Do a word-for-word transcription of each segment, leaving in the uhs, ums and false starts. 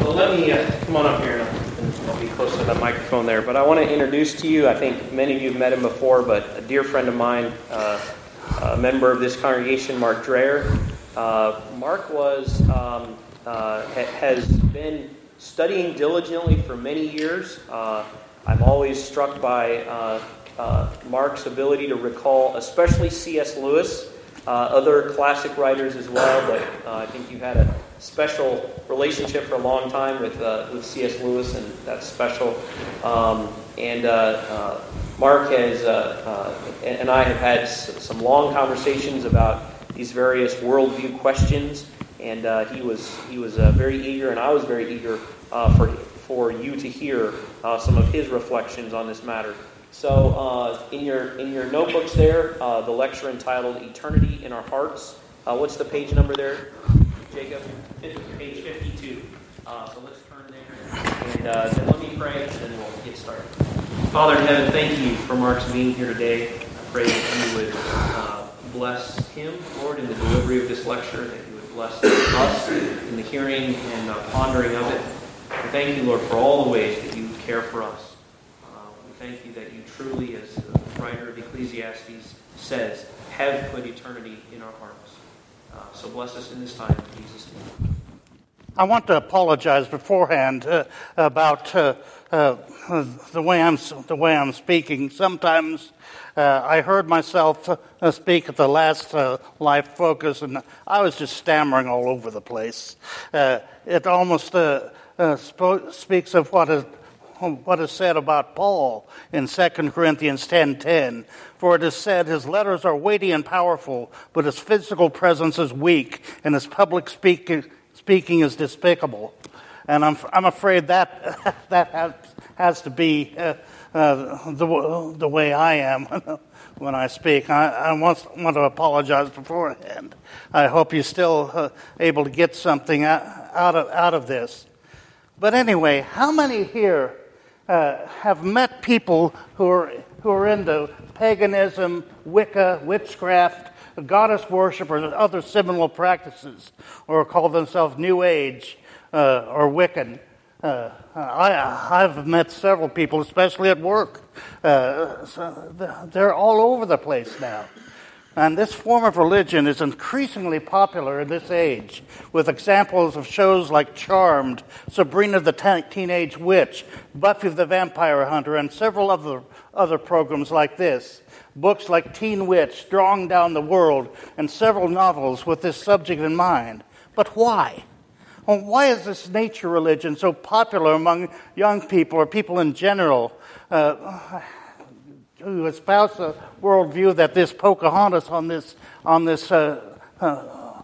Well, let me uh, come on up here, and I'll be close to the microphone there. But I want to introduce to you, I think many of you have met him before, but a dear friend of mine, uh, a member of this congregation, Mark Dreher. Uh, Mark was um, uh, ha- has been studying diligently for many years. Uh, I'm always struck by uh, uh, Mark's ability to recall, especially C S. Lewis, uh, other classic writers as well, but uh, I think you had a special relationship for a long time with uh, with C S. Lewis, and that's special. Um, and uh, uh, Mark has uh, uh, and I have had s- some long conversations about these various worldview questions, and uh, he was he was uh, very eager, and I was very eager uh, for for you to hear uh, some of his reflections on this matter. So, uh, in your in your notebooks there, uh, the lecture entitled "Eternity in Our Hearts." Uh, what's the page number there, Jacob? Page fifty-two. Uh, so let's turn there, and uh, then let me pray, and then we'll get started. Father in heaven, thank you for Mark's being here today. I pray that you would uh, bless him, Lord, in the delivery of this lecture, that you would bless us in the hearing and uh, pondering of it. We thank you, Lord, for all the ways that you care for us. Uh, we thank you that you truly, as the writer of Ecclesiastes says, have put eternity in our hearts. Uh, so bless us in this time, in Jesus' name. I want to apologize beforehand uh, about uh, uh, the way I'm the way I'm speaking. Sometimes uh, I heard myself uh, speak at the last uh, Life Focus, and I was just stammering all over the place. Uh, it almost uh, uh, spo- speaks of what is what is said about Paul in Second Corinthians ten ten. For it is said, his letters are weighty and powerful, but his physical presence is weak, and his public speaking speaking is despicable. And I'm I'm afraid that that has, has to be uh, uh, the the way I am when I speak. I, I want, want to apologize beforehand. I hope you're still uh, able to get something out, out of out of this. But anyway, how many here uh, have met people who are who are into paganism, Wicca, witchcraft, goddess worship, or other similar practices, or call themselves New Age uh, or Wiccan? Uh, I, I've met several people, especially at work. Uh, so they're all over the place now. And this form of religion is increasingly popular in this age, with examples of shows like Charmed, Sabrina the Teenage Witch, Buffy the Vampire Hunter, and several other, other programs like this. Books like Teen Witch, Strong Down the World, and several novels with this subject in mind. But why? Well, why is this nature religion so popular among young people or people in general uh, who espouse a worldview that this Pocahontas on this on this uh, uh,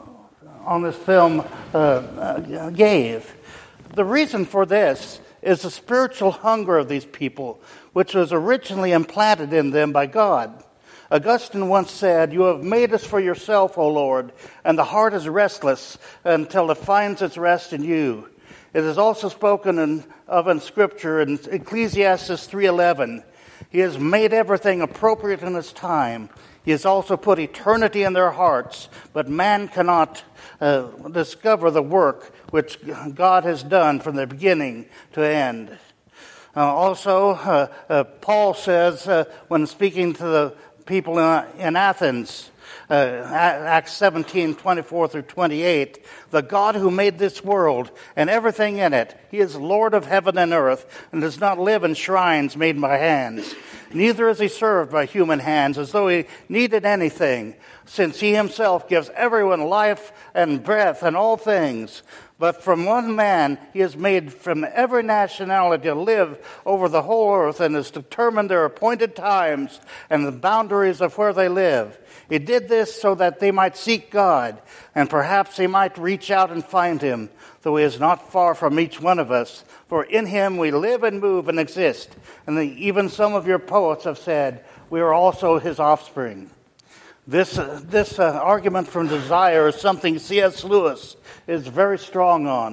on this film uh, uh, gave? The reason for this is the spiritual hunger of these people, which was originally implanted in them by God. Augustine once said, "You have made us for yourself, O Lord, and the heart is restless until it finds its rest in you." It is also spoken in, of in Scripture in Ecclesiastes three eleven. He has made everything appropriate in its time. He has also put eternity in their hearts, but man cannot uh, discover the work which God has done from the beginning to end. Uh, also, uh, uh, Paul says, uh, when speaking to the people in, in Athens, uh, Acts seventeen, twenty-four through twenty-eight, the God who made this world and everything in it, he is Lord of heaven and earth, and does not live in shrines made by hands. Neither is he served by human hands as though he needed anything, since he himself gives everyone life and breath and all things. But from one man he has made from every nationality to live over the whole earth, and has determined their appointed times and the boundaries of where they live. He did this so that they might seek God, and perhaps they might reach out and find him, though he is not far from each one of us. For in him we live and move and exist. And the, even some of your poets have said, we are also his offspring. This uh, this uh, argument from desire is something C S. Lewis is very strong on.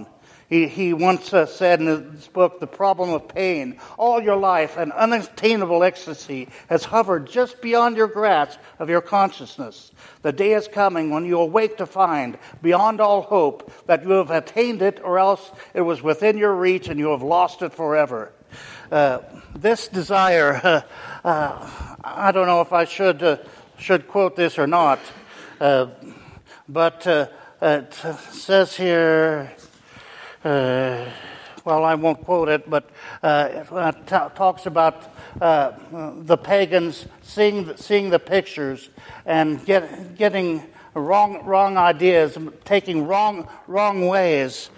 He, he once uh, said in his book, The Problem of Pain, all your life an unattainable ecstasy has hovered just beyond your grasp of your consciousness. The day is coming when you awake to find, beyond all hope, that you have attained it, or else it was within your reach and you have lost it forever. Uh, this desire, uh, uh, I don't know if I should uh, should quote this or not, uh, but uh, it says here, uh, well, I won't quote it, but uh, it t- talks about uh, the pagans seeing seeing the pictures and get, getting wrong wrong ideas, taking wrong wrong ways.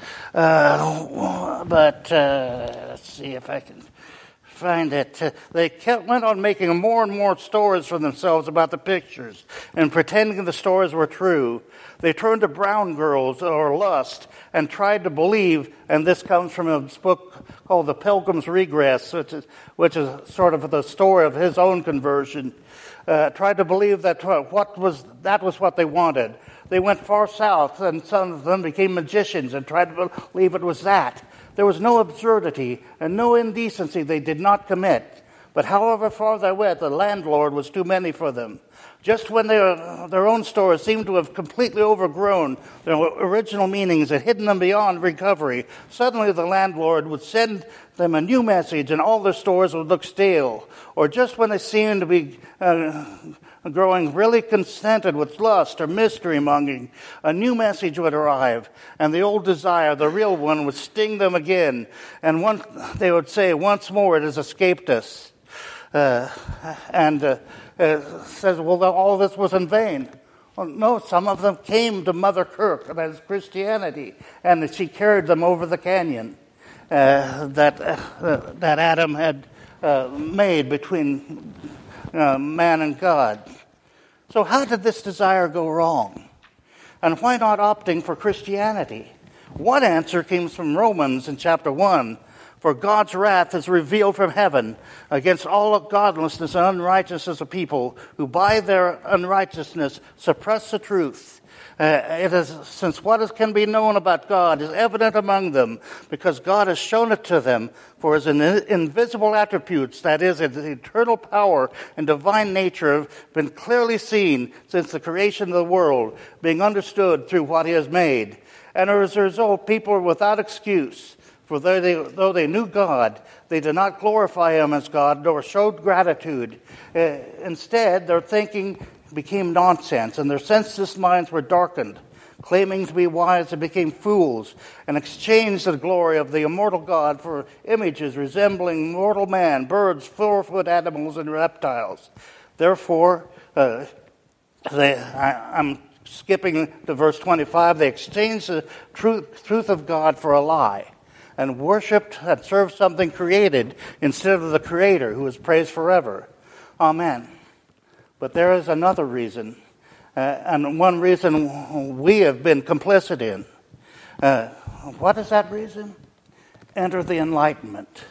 Uh, but uh, let's see if I can find it. Uh, they kept, went on making more and more stories for themselves about the pictures and pretending the stories were true. They turned to brown girls or lust and tried to believe, and this comes from a book called The Pilgrim's Regress, which is, which is sort of the story of his own conversion. Uh, tried to believe that what was that was what they wanted. They went far south, and some of them became magicians and tried to believe it was that. There was no absurdity and no indecency they did not commit. But however far they went, the landlord was too many for them. Just when their, their own stories seemed to have completely overgrown their original meanings and hidden them beyond recovery, suddenly the landlord would send them a new message and all their stories would look stale. Or just when they seemed to be uh, growing really contented with lust or mystery mongering, a new message would arrive, and the old desire, the real one, would sting them again. And one, they would say, once more it has escaped us. Uh, and uh, uh, says, well, all this was in vain. Well, no, some of them came to Mother Kirk, that is Christianity, and she carried them over the canyon uh, that uh, that Adam had uh, made between uh, man and God. So how did this desire go wrong? And why not opting for Christianity? One answer comes from Romans in chapter one. For God's wrath is revealed from heaven against all godlessness and unrighteousness of people who by their unrighteousness suppress the truth. Uh, it is since what is, can be known about God is evident among them, because God has shown it to them. For his in, invisible attributes, that is, his eternal power and divine nature, have been clearly seen since the creation of the world, being understood through what he has made. And as a result, people are without excuse. For though they, though they knew God, they did not glorify him as God, nor showed gratitude. Uh, instead, their thinking became nonsense, and their senseless minds were darkened. Claiming to be wise, they became fools, and exchanged the glory of the immortal God for images resembling mortal man, birds, four-foot animals, and reptiles. Therefore, uh, they, I, I'm skipping to verse twenty-five, they exchanged the truth, truth of God for a lie, and worshipped and served something created instead of the Creator, who is praised forever. Amen. But there is another reason, uh, and one reason we have been complicit in. Uh, what is that reason? Enter the Enlightenment.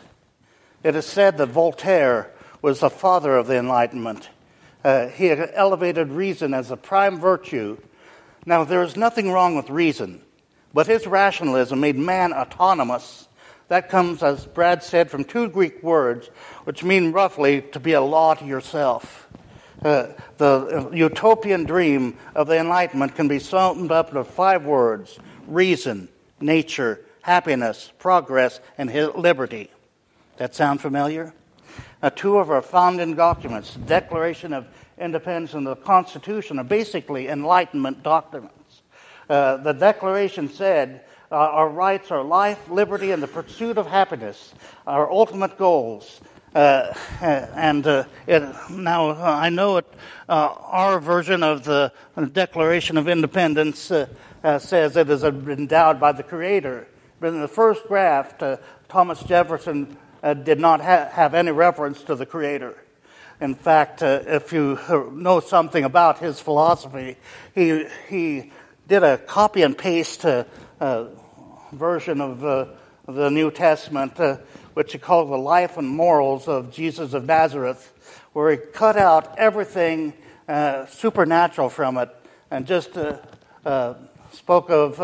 It is said that Voltaire was the father of the Enlightenment. Uh, he elevated reason as a prime virtue. Now, there is nothing wrong with reason. But his rationalism made man autonomous. That comes, as Brad said, from two Greek words, which mean roughly to be a law to yourself. Uh, the utopian dream of the Enlightenment can be summed up into five words: reason, nature, happiness, progress, and liberty. That sound familiar? Now, two of our founding documents, the Declaration of Independence and the Constitution, are basically Enlightenment documents. Uh, the Declaration said uh, our rights are life, liberty, and the pursuit of happiness, our ultimate goals. Uh, and uh, it, now uh, I know it. Uh, our version of the Declaration of Independence uh, uh, says it is endowed by the Creator. But in the first draft, uh, Thomas Jefferson uh, did not ha- have any reference to the Creator. In fact, uh, if you know something about his philosophy, he he did a copy and paste uh, uh, version of, uh, of the New Testament, uh, which he called the Life and Morals of Jesus of Nazareth, where he cut out everything uh, supernatural from it and just uh, uh, spoke of uh,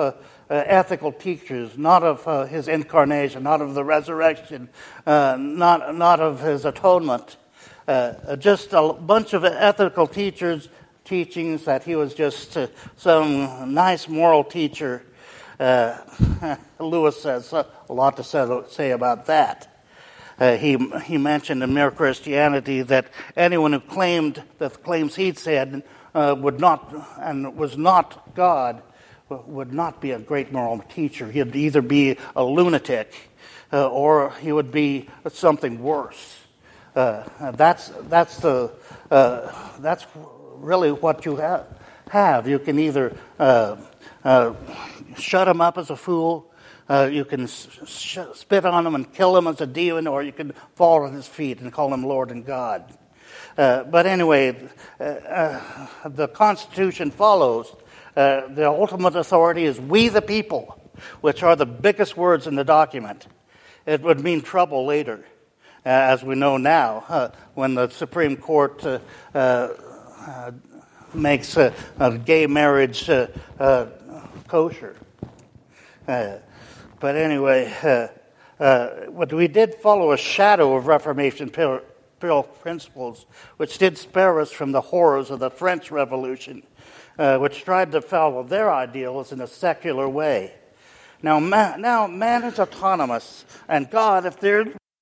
uh, ethical teachers, not of uh, his incarnation, not of the resurrection, uh, not, not of his atonement. Uh, just a bunch of ethical teachers, teachings that he was just uh, some nice moral teacher. Uh, Lewis has a lot to say, say about that. Uh, he he mentioned in Mere Christianity that anyone who claimed the claims he'd said uh, would not and was not God would not be a great moral teacher. He'd either be a lunatic uh, or he would be something worse. Uh, that's that's the uh, that's really what you have. Have you can either uh, uh, shut him up as a fool. Uh, you can sh- spit on him and kill him as a demon, or you can fall at his feet and call him Lord and God. Uh, but anyway, uh, uh, the Constitution follows. Uh, the ultimate authority is we the people, which are the biggest words in the document. It would mean trouble later, uh, as we know now, uh, when the Supreme Court uh, uh, uh, makes uh, a gay marriage uh, uh, kosher. Uh, But anyway, uh, uh, what we did follow a shadow of Reformation principles, which did spare us from the horrors of the French Revolution, uh, which tried to follow their ideals in a secular way. Now, man, now man is autonomous, and God, if there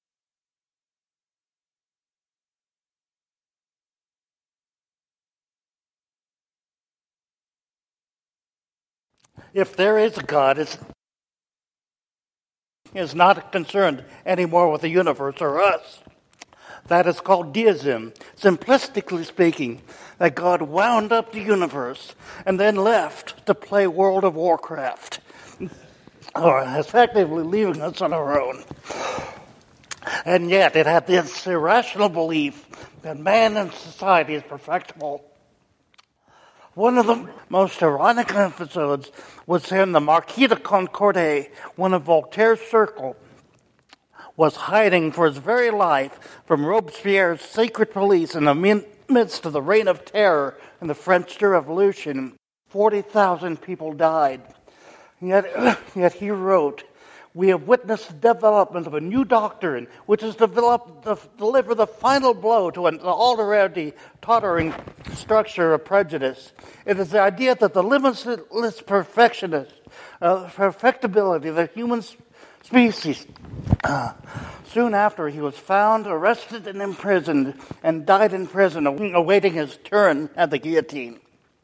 if there is a God, it's is not concerned anymore with the universe or us. That is called deism. Simplistically speaking, that God wound up the universe and then left to play World of Warcraft, or effectively leaving us on our own. And yet it had this irrational belief that man and society is perfectible. One of the most ironic episodes was in the Marquis de Concorde, one of Voltaire's circle, was hiding for his very life from Robespierre's secret police in the midst of the reign of terror in the French Revolution. forty thousand people died. Yet, yet he wrote, "We have witnessed the development of a new doctrine, which has developed to deliver the final blow to an already tottering structure of prejudice. It is the idea that the limitless perfectionist, uh, perfectibility of the human species." Uh, soon after, he was found, arrested, and imprisoned, and died in prison, awaiting his turn at the guillotine.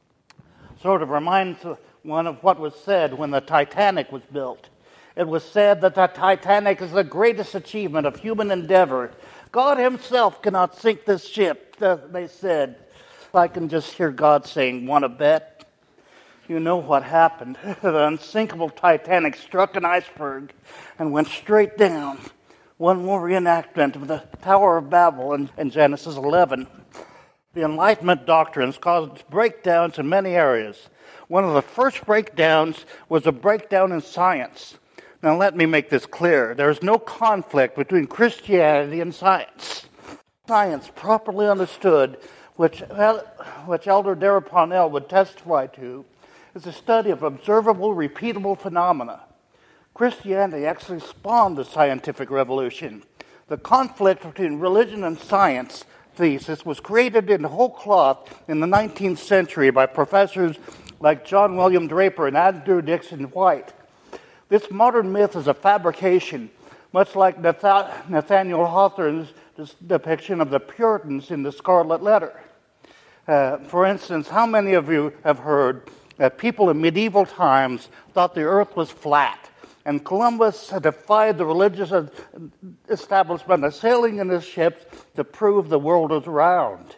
Sort of reminds one of what was said when the Titanic was built. It was said that the Titanic is the greatest achievement of human endeavor. God himself cannot sink this ship, they said. I can just hear God saying, "Want to bet?" You know what happened. The unsinkable Titanic struck an iceberg and went straight down. One more reenactment of the Tower of Babel in, in Genesis eleven. The Enlightenment doctrines caused breakdowns in many areas. One of the first breakdowns was a breakdown in science. Now let me make this clear. There is no conflict between Christianity and science. Science, properly understood, which, which Elder Darrell Parnell would testify to, is a study of observable, repeatable phenomena. Christianity actually spawned the scientific revolution. The conflict between religion and science thesis was created in whole cloth in the nineteenth century by professors like John William Draper and Andrew Dixon White. This modern myth is a fabrication, much like Nathaniel Hawthorne's depiction of the Puritans in the Scarlet Letter. Uh, for instance, how many of you have heard that people in medieval times thought the earth was flat, and Columbus had defied the religious establishment by sailing in his ships to prove the world was round?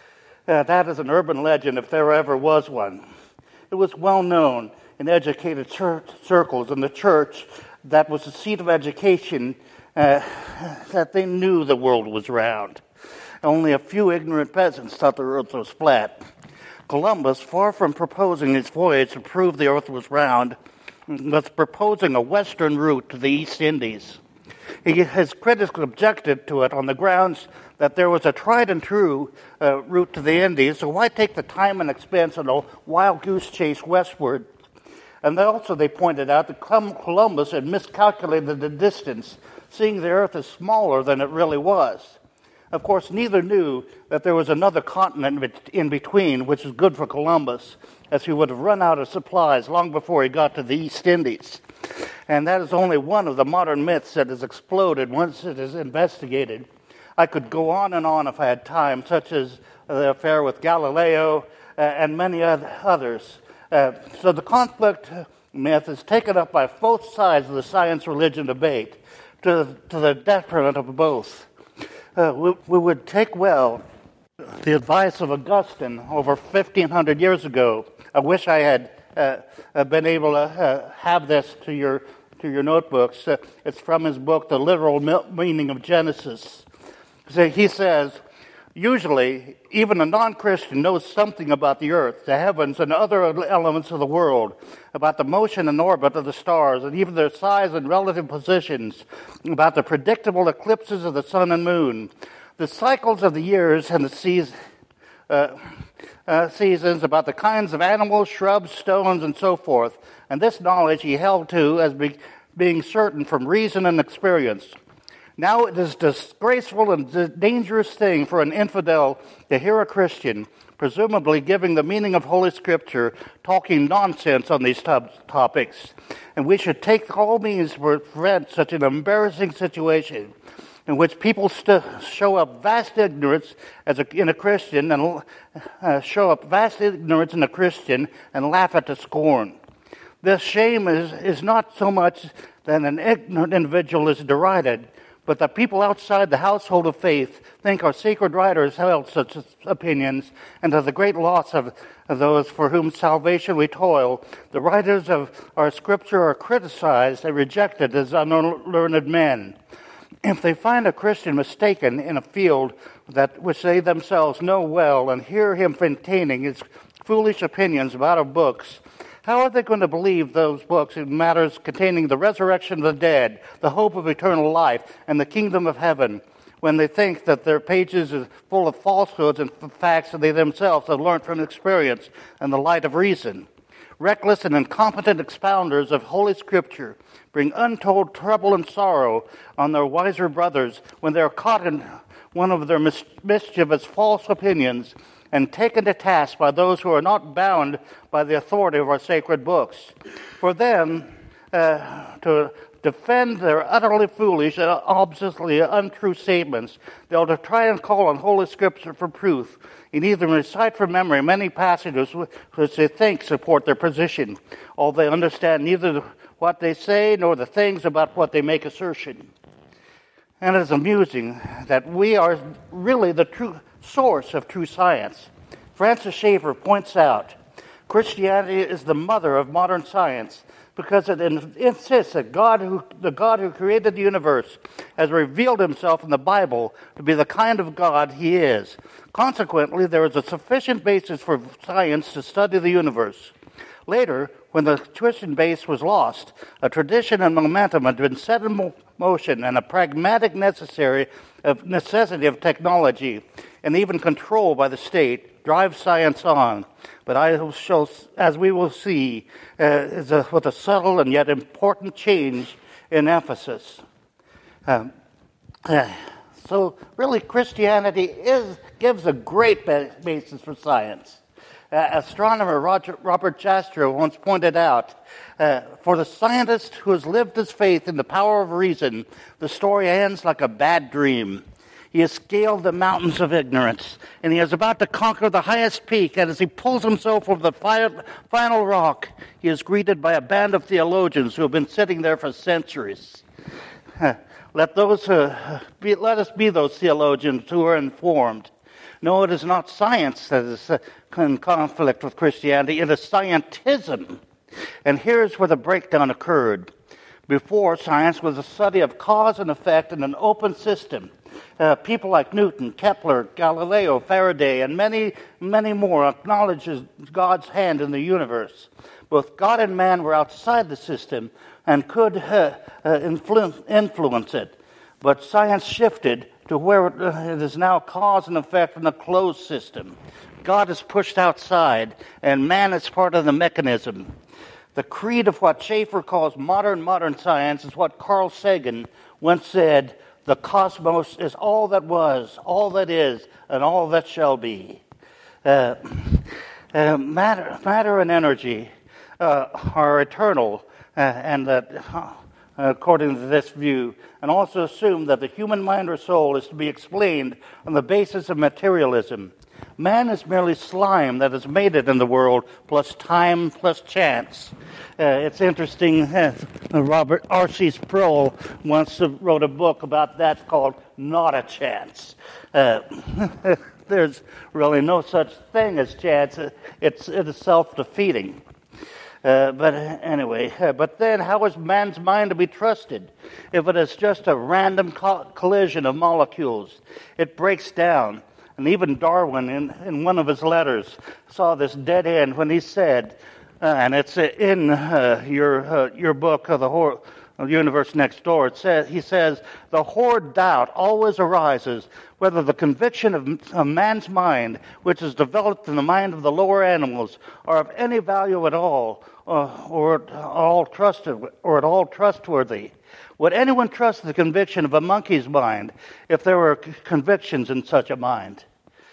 Uh, that is an urban legend, if there ever was one. It was well known in educated church circles in the church that was the seat of education, uh, that they knew the world was round. Only a few ignorant peasants thought the earth was flat. Columbus, far from proposing his voyage to prove the earth was round, was proposing a western route to the East Indies. He, his critics objected to it on the grounds that there was a tried and true uh, route to the Indies, so why take the time and expense on a wild goose chase westward? And they also they pointed out that Columbus had miscalculated the distance, seeing the Earth as smaller than it really was. Of course, neither knew that there was another continent in between, which was good for Columbus, as he would have run out of supplies long before he got to the East Indies. And that is only one of the modern myths that has exploded once it is investigated. I could go on and on if I had time, such as the affair with Galileo uh, and many others. Uh, so the conflict myth is taken up by both sides of the science-religion debate to, to the detriment of both. Uh, we, we would take well the advice of Augustine over fifteen hundred years ago. I wish I had uh, uh, been able to uh, have this to your to your notebooks. Uh, it's from his book, The Literal Meaning of Genesis. So he says, usually, even a non-Christian knows something about the earth, the heavens, and other elements of the world, about the motion and orbit of the stars, and even their size and relative positions, about the predictable eclipses of the sun and moon, the cycles of the years and the seas, uh, uh, seasons, about the kinds of animals, shrubs, stones, and so forth. And this knowledge he held to as be, being certain from reason and experience. Now it is a disgraceful and dangerous thing for an infidel to hear a Christian, presumably giving the meaning of Holy Scripture, talking nonsense on these top- topics. And we should take all means to prevent such an embarrassing situation in which people st- show up vast ignorance as a, in a Christian and uh, show up vast ignorance in a Christian and laugh at to scorn. This shame is, is not so much that an ignorant individual is derided, but that people outside the household of faith think our sacred writers held such opinions, and to the great loss of, of those for whom salvation we toil, the writers of our Scripture are criticized and rejected as unlearned men. If they find a Christian mistaken in a field that which they themselves know well and hear him maintaining his foolish opinions about our books, how are they going to believe those books in matters containing the resurrection of the dead, the hope of eternal life, and the kingdom of heaven, when they think that their pages are full of falsehoods and facts that they themselves have learned from experience and the light of reason? Reckless and incompetent expounders of Holy Scripture bring untold trouble and sorrow on their wiser brothers when they are caught in one of their mis- mischievous false opinions and taken to task by those who are not bound by the authority of our sacred books. For them uh, to defend their utterly foolish and obviously untrue statements, they'll to try and call on Holy Scripture for proof, and either recite from memory many passages which they think support their position, although they understand neither what they say nor the things about what they make assertion. And it is amusing that we are really the true source of true science. Francis Schaeffer points out Christianity is the mother of modern science because it insists that God, who, the God who created the universe, has revealed himself in the Bible to be the kind of God he is. Consequently, there is a sufficient basis for science to study the universe. Later, when the Christian base was lost, a tradition and momentum had been set in motion, and a pragmatic necessary of necessity of technology, and even control by the state, drives science on. But I shall, as we will see, uh, is a, with a subtle and yet important change in emphasis. Um, uh, so, really, Christianity is gives a great basis for science. Uh, astronomer Roger, Robert Jastrow once pointed out, uh, for the scientist who has lived his faith in the power of reason, the story ends like a bad dream. He has scaled the mountains of ignorance, and he is about to conquer the highest peak, and as he pulls himself over the fi- final rock, he is greeted by a band of theologians who have been sitting there for centuries. Uh, let those uh, be, let us be those theologians who are informed. No, it is not science that is uh, in conflict with Christianity. It is scientism. And here's where the breakdown occurred. Before, science was a study of cause and effect in an open system. Uh, people like Newton, Kepler, Galileo, Faraday, and many, many more acknowledged God's hand in the universe. Both God and man were outside the system and could uh, uh, influ- influence it. But science shifted to where it is now cause and effect in a closed system. God is pushed outside, and man is part of the mechanism. The creed of what Schaeffer calls modern, modern science is what Carl Sagan once said, the cosmos is all that was, all that is, and all that shall be. Uh, uh, matter, matter and energy uh, are eternal, uh, and that, uh, according to this view, and also assume that the human mind or soul is to be explained on the basis of materialism. Man is merely slime that has made it in the world, plus time, plus chance. Uh, it's interesting, uh, Robert R C Sproul once wrote a book about that called Not a Chance. Uh, there's really no such thing as chance. It's, it is self-defeating. Uh, but anyway, uh, but then how is man's mind to be trusted if it is just a random co- collision of molecules? It breaks down. And even Darwin, in, in one of his letters, saw this dead end when he said, uh, and it's in uh, your uh, your book, uh, The Hor- Universe Next Door, it says, he says, the horrid doubt always arises whether the conviction of a man's mind, which is developed in the mind of the lower animals, are of any value at all, uh, or at all trusted, or at all trustworthy. Would anyone trust the conviction of a monkey's mind if there were c- convictions in such a mind?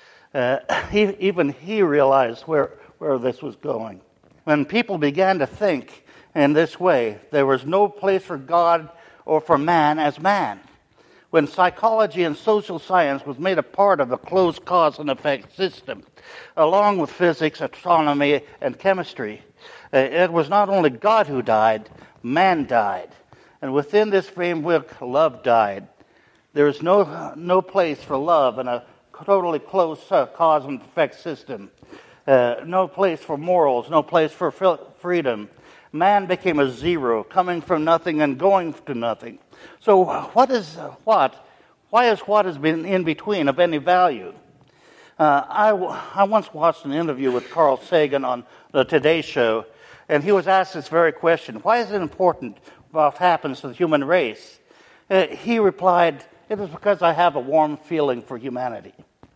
Uh, he, even he realized where, where this was going. When people began to think in this way, there was no place for God or for man as man. When psychology and social science was made a part of the closed cause and effect system, along with physics, astronomy, and chemistry, uh, it was not only God who died, man died. And within this framework, love died. There is no no place for love in a totally closed uh, cause and effect system. Uh, no place for morals, no place for freedom. Man became a zero, coming from nothing and going to nothing. So what is uh, what? Why is what has been in between of any value? Uh, I, I once watched an interview with Carl Sagan on the Today Show, and he was asked this very question: why is it important what happens to the human race? Uh, he replied, it is because I have a warm feeling for humanity.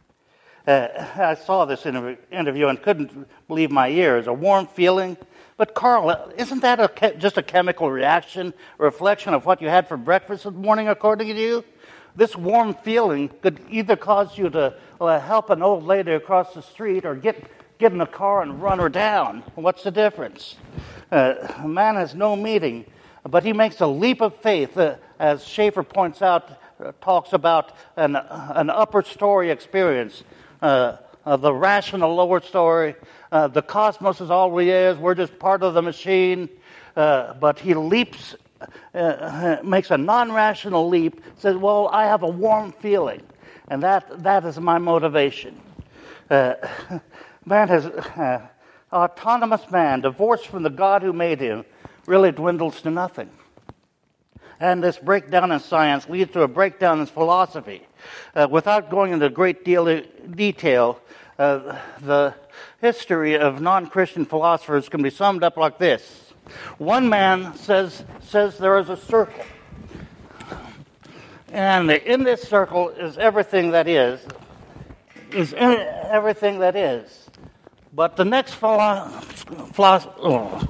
Uh, I saw this interview, interview and couldn't believe my ears. A warm feeling? But Carl, isn't that a ke- just a chemical reaction, a reflection of what you had for breakfast this morning, according to you? This warm feeling could either cause you to uh, help an old lady across the street or get, get in a car and run her down. What's the difference? Uh, man has no meaning. But he makes a leap of faith, uh, as Schaeffer points out, uh, talks about an, an upper story experience, uh, uh, the rational lower story. Uh, the cosmos is all we is. We're just part of the machine. Uh, but he leaps, uh, makes a non-rational leap, says, well, I have a warm feeling. And that that is my motivation. Uh, man has, uh, autonomous man, divorced from the God who made him, really dwindles to nothing. And this breakdown in science leads to a breakdown in philosophy. Uh, without going into great deal of detail, uh, the history of non-Christian philosophers can be summed up like this. One man says, says there is a circle. And in this circle is everything that is, is everything that is. But the next philosopher, philo- oh.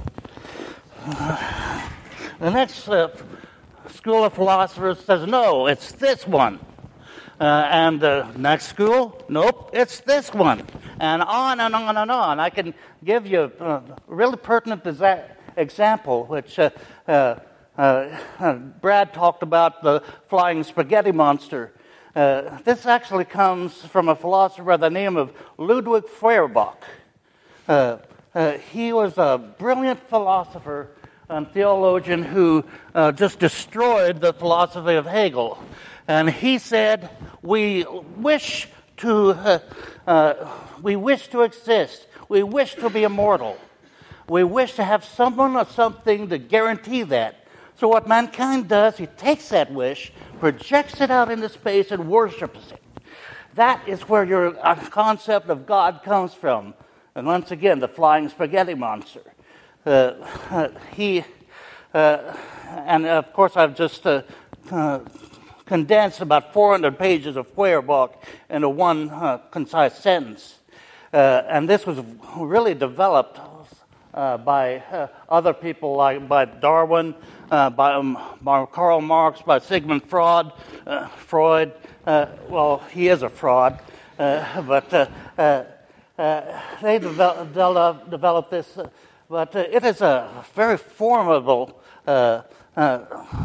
The next uh, school of philosophers says, no, it's this one. Uh, and the next school, nope, it's this one. And on and on and on. I can give you a really pertinent disa- example, which uh, uh, uh, Brad talked about, the flying spaghetti monster. Uh, this actually comes from a philosopher by the name of Ludwig Feuerbach. Uh, Uh, he was a brilliant philosopher and theologian who uh, just destroyed the philosophy of Hegel. And he said, we wish to uh, uh, we wish to exist. We wish to be immortal. We wish to have someone or something to guarantee that. So what mankind does, he takes that wish, projects it out into space, and worships it. That is where your uh, concept of God comes from. And once again, the flying spaghetti monster. Uh, uh, he, uh, and of course, I've just uh, uh, condensed about four hundred pages of Feuerbach into one uh, concise sentence. Uh, and this was really developed uh, by uh, other people like by Darwin, uh, by, um, by Karl Marx, by Sigmund Freud. Uh, Freud, uh, well, he is a fraud, uh, but uh, uh, uh, they develop, develop, developed this. Uh, but uh, it is a very formidable uh, uh,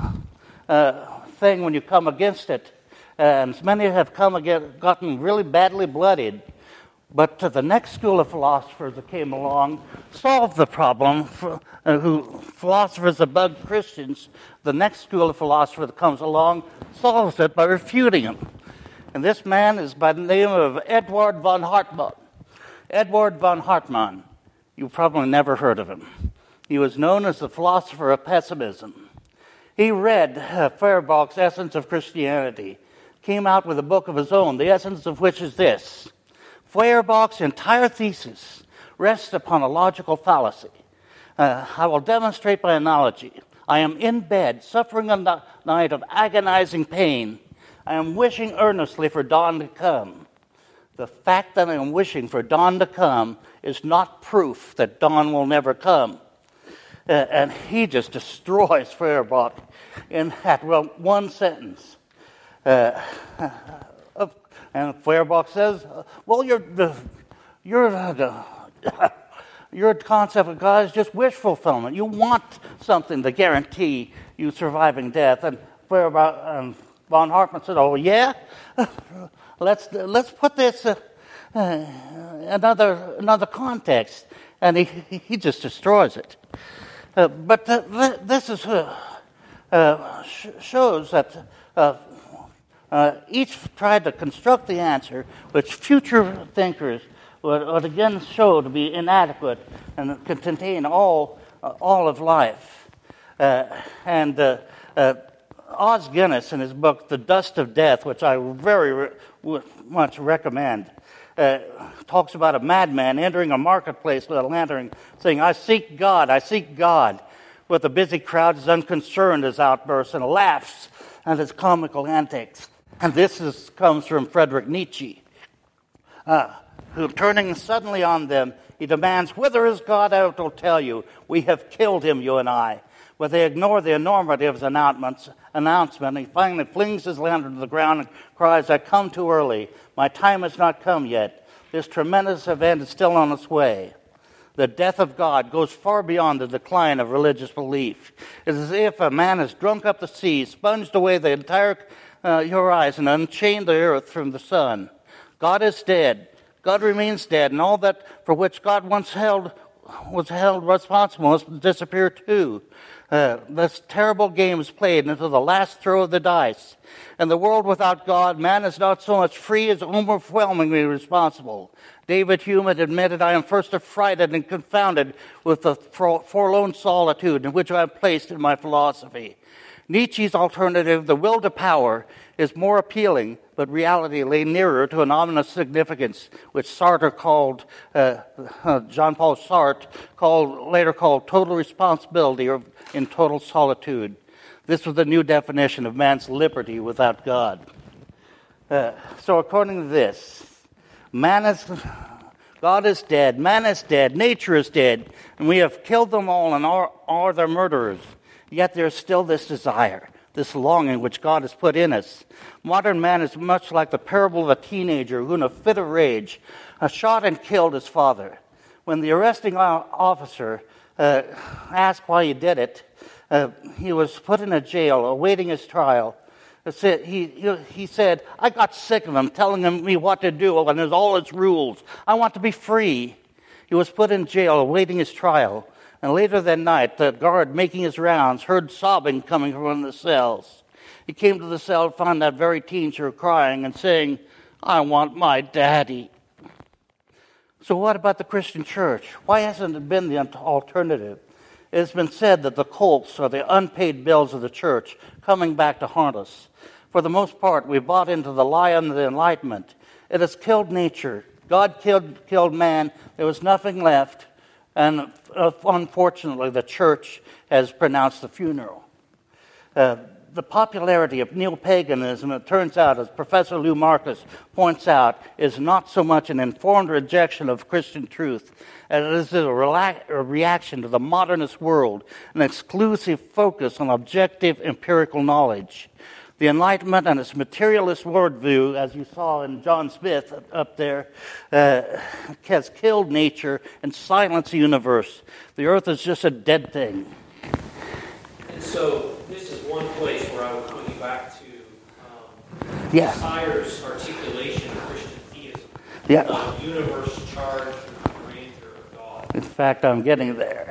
uh, thing when you come against it. And many have come again, gotten really badly bloodied. But uh, the next school of philosophers that came along solved the problem. For, uh, who philosophers that bug Christians, the next school of philosopher that comes along solves it by refuting them. And this man is by the name of Eduard von Hartmann. Eduard von Hartmann. You've probably never heard of him. He was known as the philosopher of pessimism. He read uh, Feuerbach's Essence of Christianity, came out with a book of his own, the essence of which is this: Feuerbach's entire thesis rests upon a logical fallacy. Uh, I will demonstrate by analogy. I am in bed, suffering a night of agonizing pain. I am wishing earnestly for dawn to come. The fact that I am wishing for dawn to come is not proof that dawn will never come. Uh, and he just destroys Feuerbach in that well, one sentence. Uh, and Feuerbach says, well, your the, your the, your concept of God is just wish fulfillment. You want something to guarantee you surviving death. And Feuerbach and von Hartmann said, oh yeah, let's let's put this uh, uh, another another context, and he he just destroys it. Uh, but uh, this is uh, uh, sh- shows that. Uh, Uh, each tried to construct the answer, which future thinkers would, would again show to be inadequate and could contain all uh, all of life. Uh, and uh, uh, Os Guinness, in his book *The Dust of Death*, which I very re- much recommend, uh, talks about a madman entering a marketplace with a lantern, saying, "I seek God, I seek God." But the busy crowd is unconcerned at his outbursts and laughs at his comical antics. And this is, comes from Friedrich Nietzsche, uh, who, turning suddenly on them, he demands, "Whither is God? I will tell you. We have killed him, you and I." But they ignore the enormity of his announcements, announcement. He finally flings his lantern to the ground and cries, "I come too early. My time has not come yet. This tremendous event is still on its way." The death of God goes far beyond the decline of religious belief. It is as if a man has drunk up the sea, sponged away the entire uh, horizon, unchained the earth from the sun. God is dead. God remains dead, and all that for which God once held was held responsible must disappear too. Uh, this terrible game is played into the last throw of the dice. In the world without God, man is not so much free as overwhelmingly responsible. David Hume had admitted, "I am first affrighted and confounded with the forlorn solitude in which I am placed in my philosophy." Nietzsche's alternative, the will to power, is more appealing, but reality lay nearer to an ominous significance, which Sartre called, uh, uh, Jean-Paul Sartre called, later called total responsibility or in total solitude. This was the new definition of man's liberty without God. Uh, so according to this, man is, God is dead, man is dead, nature is dead, and we have killed them all and are, are their murderers. Yet there is still this desire, this longing which God has put in us. Modern man is much like the parable of a teenager who, in a fit of rage, uh, shot and killed his father. When the arresting officer uh, asked why he did it, uh, he was put in a jail awaiting his trial. He, he, he said, "I got sick of him telling me what to do and there's all its rules. I want to be free." He was put in jail awaiting his trial. And later that night, the guard making his rounds heard sobbing coming from one of the cells. He came to the cell, found that very teenager crying and saying, "I want my daddy." So what about the Christian church? Why hasn't it been the alternative? It has been said that the cults are the unpaid bills of the church coming back to haunt us. For the most part, we bought into the lie of the Enlightenment. It has killed nature. God killed, killed man. There was nothing left. And uh, unfortunately, the church has pronounced the funeral. Uh, the popularity of neo-paganism, it turns out, as Professor Lou Marcus points out, is not so much an informed rejection of Christian truth as it is a, rela- a reaction to the modernist world, an exclusive focus on objective empirical knowledge. The Enlightenment and its materialist worldview, as you saw in John Smith up there, uh, has killed nature and silenced the universe. The earth is just a dead thing. And so this is one place where I would point you back to um, yeah. Sire's articulation of Christian theism. Yeah. The universe charged with the grandeur of God. In fact, I'm getting there.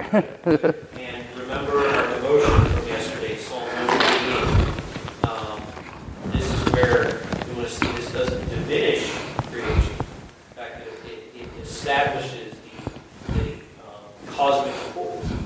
And remember our devotion from yesterday, Psalm one eighty-eight. Um, this is where we want to see this doesn't diminish creation. In fact, it, it, it establishes the, the uh, cosmic importance of creation.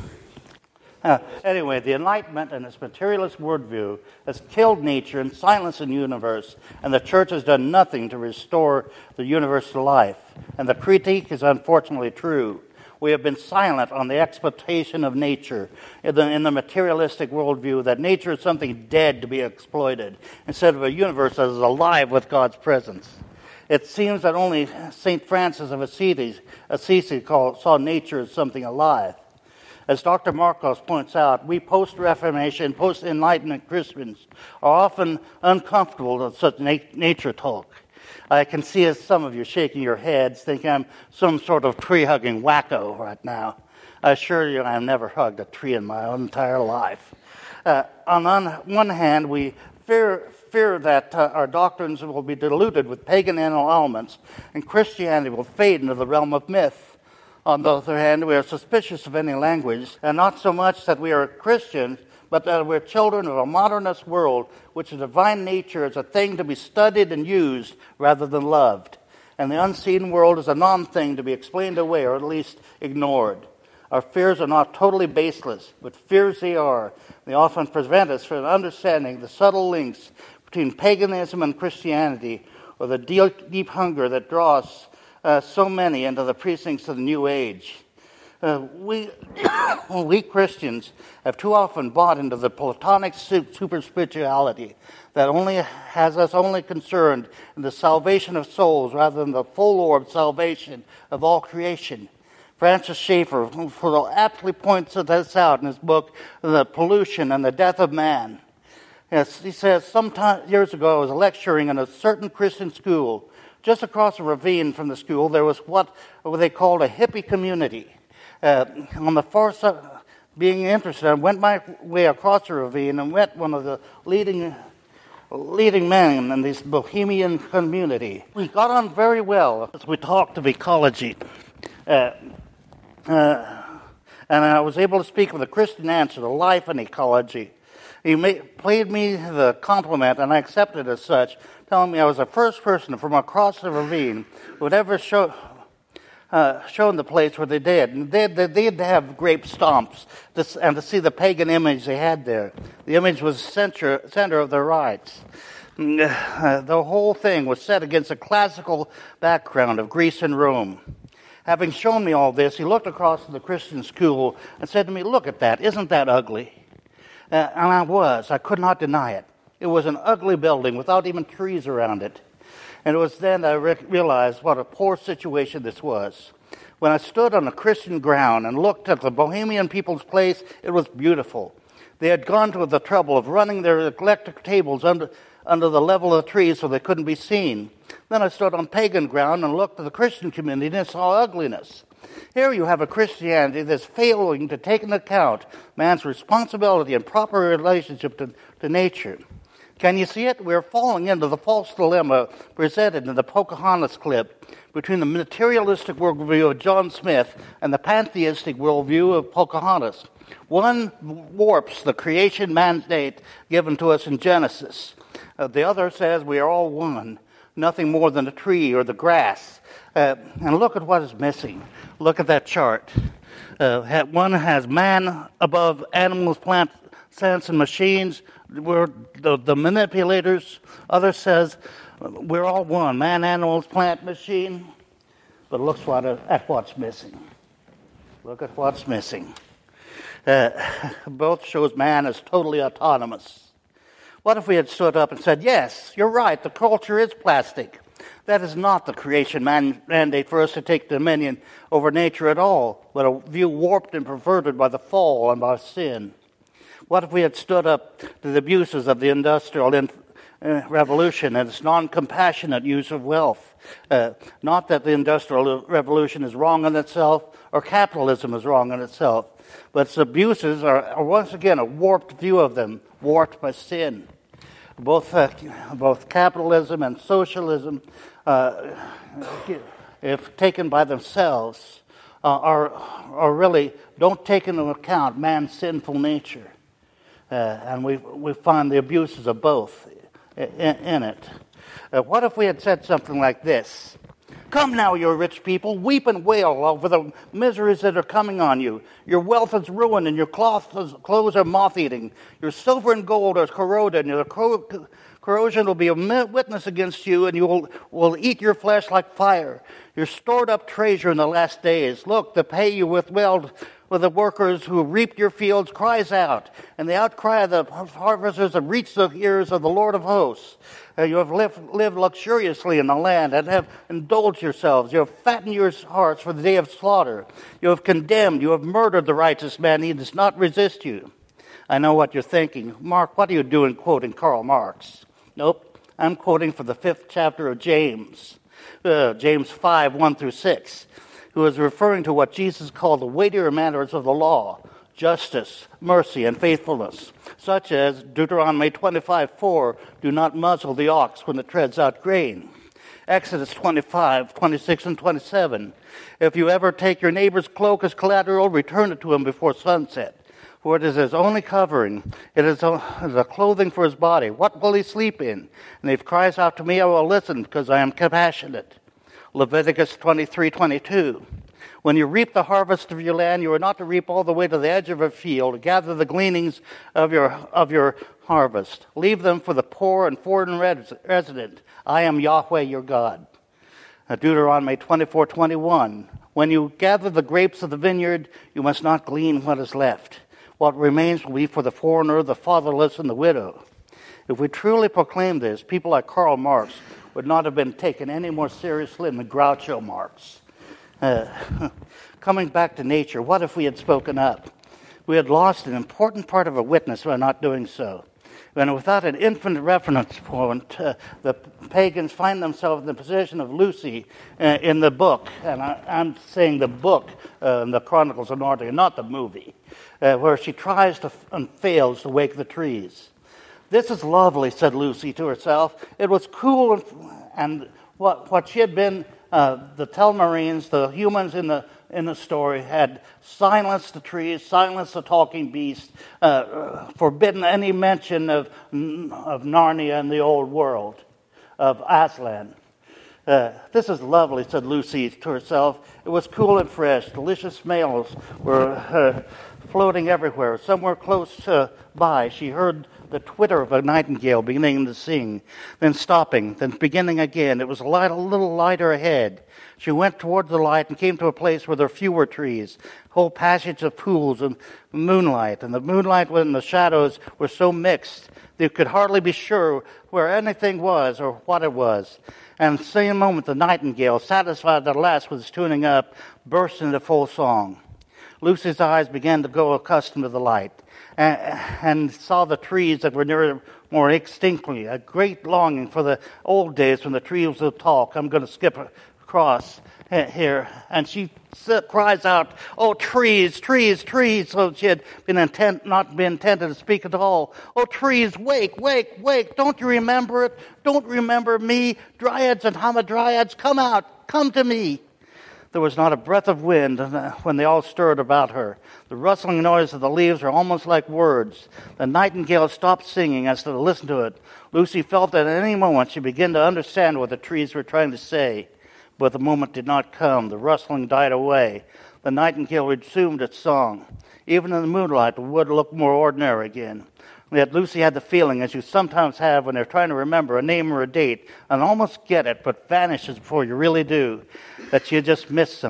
Uh, anyway, the Enlightenment and its materialist worldview has killed nature and silenced the universe, and the church has done nothing to restore the universe to life. And the critique is unfortunately true. We have been silent on the exploitation of nature in the, in the materialistic worldview that nature is something dead to be exploited, instead of a universe that is alive with God's presence. It seems that only Saint Francis of Assisi, Assisi called, saw nature as something alive. As Doctor Marcos points out, we post-Reformation, post-Enlightenment Christians are often uncomfortable with such na- nature talk. I can see as some of you shaking your heads, thinking I'm some sort of tree-hugging wacko right now. I assure you I've never hugged a tree in my entire life. Uh, on one hand, we fear, fear that uh, our doctrines will be diluted with pagan elements, and Christianity will fade into the realm of myth. On the other hand, we are suspicious of any language, and not so much that we are Christians, but that we're children of a modernist world, which the divine nature is a thing to be studied and used rather than loved. And the unseen world is a non-thing to be explained away, or at least ignored. Our fears are not totally baseless, but fears they are. They often prevent us from understanding the subtle links between paganism and Christianity, or the deep, deep hunger that draws Uh, so many into the precincts of the New Age. Uh, we, we Christians have too often bought into the Platonic super spirituality that only has us only concerned in the salvation of souls rather than the full orb salvation of all creation. Francis Schaeffer aptly points this out in his book, The Pollution and the Death of Man. Yes, he says, some time, years ago I was lecturing in a certain Christian school. Just across a ravine from the school, there was what they called a hippie community. Uh, on the far side, being interested, I went my way across the ravine and met one of the leading leading men in this bohemian community. We got on very well as we talked of ecology. Uh, uh, and I was able to speak with a Christian answer to life and ecology. He made, paid me the compliment, and I accepted it as such, telling me I was the first person from across the ravine who had ever show, uh, shown the place where they did. And they, they did have grape stomps, to, and to see the pagan image they had there. The image was the center, center of their rites. Uh, the whole thing was set against a classical background of Greece and Rome. Having shown me all this, he looked across to the Christian school and said to me, "Look at that, isn't that ugly?" Uh, and I was. I could not deny it. It was an ugly building without even trees around it. And it was then I re- realized what a poor situation this was. When I stood on a Christian ground and looked at the Bohemian people's place, it was beautiful. They had gone to the trouble of running their electric tables under, under the level of the trees so they couldn't be seen. Then I stood on pagan ground and looked at the Christian community and saw ugliness. Here you have a Christianity that's failing to take into account man's responsibility and proper relationship to, to nature. Can you see it? We're falling into the false dilemma presented in the Pocahontas clip between the materialistic worldview of John Smith and the pantheistic worldview of Pocahontas. One warps the creation mandate given to us in Genesis. Uh, the other says we are all one, nothing more than a tree or the grass. Uh, and look at what is missing. Look at that chart. Uh, one has man above animals, plants, plants, and machines. We're the, the manipulators. Other says we're all one. Man, animals, plant, machine. But look what, at what's missing. Look at what's missing. Uh, both shows man as totally autonomous. What if we had stood up and said, yes, you're right, the culture is plastic. That is not the creation man- mandate for us to take dominion over nature at all, but a view warped and perverted by the fall and by sin. What if we had stood up to the abuses of the industrial in- uh, revolution and its non-compassionate use of wealth? Uh, not that the industrial revolution is wrong in itself or capitalism is wrong in itself, but its abuses are, are once again a warped view of them, warped by sin. Both uh, both capitalism and socialism, uh, if taken by themselves, uh, are are really don't take into account man's sinful nature, uh, and we we find the abuses of both in, in it. Uh, what if we had said something like this? Come now, you rich people, weep and wail over the miseries that are coming on you. Your wealth is ruined and your cloth, clothes are moth-eating. Your silver and gold are corroded and your cor- corrosion will be a witness against you and you will, will eat your flesh like fire. Your stored up treasure in the last days. Look, the pay you withheld with the workers who reaped your fields cries out, and the outcry of the harvesters have reached the ears of the Lord of hosts. Uh, you have lived, lived luxuriously in the land and have indulged yourselves. You have fattened your hearts for the day of slaughter. You have condemned, you have murdered the righteous man. He does not resist you. I know what you're thinking. Mark, what are you doing quoting Karl Marx? Nope, I'm quoting from the fifth chapter of James, uh, James five, one through six, who is referring to what Jesus called the weightier matters of the law, justice, mercy, and faithfulness, such as Deuteronomy twenty-five four, do not muzzle the ox when it treads out grain. Exodus twenty-five, twenty-six, and twenty-seven, if you ever take your neighbor's cloak as collateral, return it to him before sunset. For it is his only covering. It is a, is a clothing for his body. What will he sleep in? And if he cries out to me, I will listen, because I am compassionate. Leviticus twenty-three twenty-two. When you reap the harvest of your land, you are not to reap all the way to the edge of a field, to gather the gleanings of your of your harvest. Leave them for the poor and foreign res- resident. I am Yahweh your God. Uh, Deuteronomy twenty-four twenty-one. When you gather the grapes of the vineyard, you must not glean what is left. What remains will be for the foreigner, the fatherless, and the widow. If we truly proclaim this, people like Karl Marx would not have been taken any more seriously than Groucho Marx. Uh, coming back to nature, what if we had spoken up? We had lost an important part of a witness by not doing so. And without an infinite reference point, uh, the pagans find themselves in the position of Lucy uh, in the book, and I, I'm saying the book, uh, in the Chronicles of Narnia, not the movie, uh, where she tries to and fails to wake the trees. This is lovely, said Lucy to herself. It was cool, and, and what what she had been, uh, the Telmarines, the humans in the in the story, had silenced the trees, silenced the talking beast, uh, forbidden any mention of of Narnia and the old world, of Aslan. Uh, this is lovely, said Lucy to herself. It was cool and fresh. Delicious smells were uh, floating everywhere. Somewhere close uh, by, she heard the twitter of a nightingale beginning to sing, then stopping, then beginning again. It was a, light, a little lighter ahead. She went toward the light and came to a place where there were fewer trees, whole passage of pools and moonlight. And the moonlight and the shadows were so mixed that you could hardly be sure where anything was or what it was. And at the same moment, the nightingale, satisfied at last with its tuning up, burst into full song. Lucy's eyes began to grow accustomed to the light, and, and saw the trees that were near more distinctly, a great longing for the old days when the trees would talk. I'm going to skip across here. And she cries out, oh, trees, trees, trees. So she had been intent, not been intended to speak at all. Oh, trees, wake, wake, wake. Don't you remember it? Don't remember me? Dryads and hamadryads, come out, come to me. There was not a breath of wind when they all stirred about her. The rustling noise of the leaves were almost like words. The nightingale stopped singing as to listen to it. Lucy felt that at any moment she'd begin to understand what the trees were trying to say. But the moment did not come. The rustling died away. The nightingale resumed its song. Even in the moonlight, the wood looked more ordinary again. Yet Lucy had the feeling, as you sometimes have when you're trying to remember a name or a date, and almost get it, but vanishes before you really do, that she had just missed something.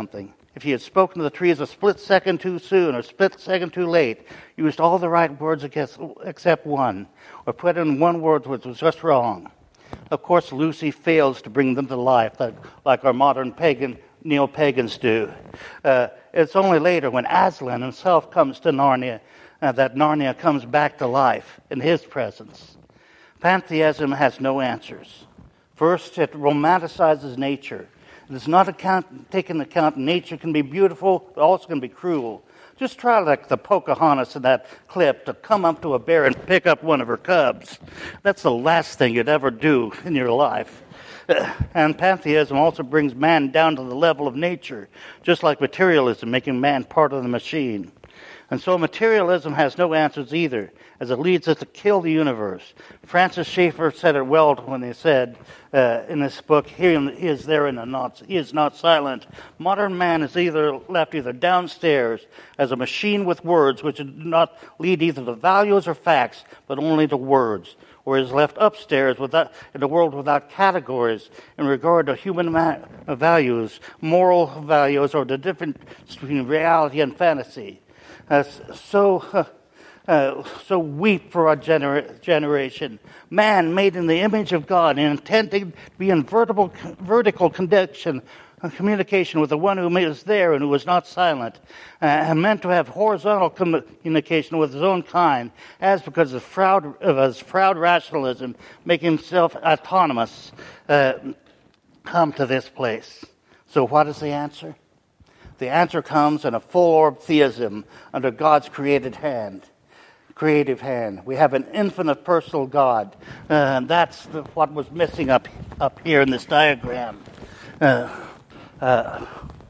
If he had spoken to the trees a split second too soon or a split second too late, used all the right words except one, or put in one word which was just wrong. Of course, Lucy fails to bring them to life like, like our modern pagan neo-pagans do. Uh, it's only later when Aslan himself comes to Narnia uh, that Narnia comes back to life in his presence. Pantheism has no answers. First, it romanticizes nature. It does not account, take into account nature can be beautiful, but also can be cruel. Just try like the Pocahontas in that clip to come up to a bear and pick up one of her cubs. That's the last thing you'd ever do in your life. And pantheism also brings man down to the level of nature, just like materialism, making man part of the machine. And so materialism has no answers either, as it leads us to kill the universe. Francis Schaeffer said it well when he said uh, in this book, he is there in the not, he is not silent. Modern man is either left either downstairs as a machine with words which do not lead either to values or facts, but only to words, or is left upstairs without, in a world without categories in regard to human ma- values, moral values, or the difference between reality and fantasy. Uh, so, uh, uh, so weep for our gener- generation. Man made in the image of God and intended to be in vertical, vertical connection, uh, communication with the one who is there and who is not silent, uh, and meant to have horizontal communication with his own kind, as because of, proud, of his proud rationalism, making himself autonomous, uh, come to this place. So what is the answer? The answer comes in a full-orb theism under God's created hand, creative hand. We have an infinite personal God, uh, and that's the, what was missing up up here in this diagram. Uh, uh,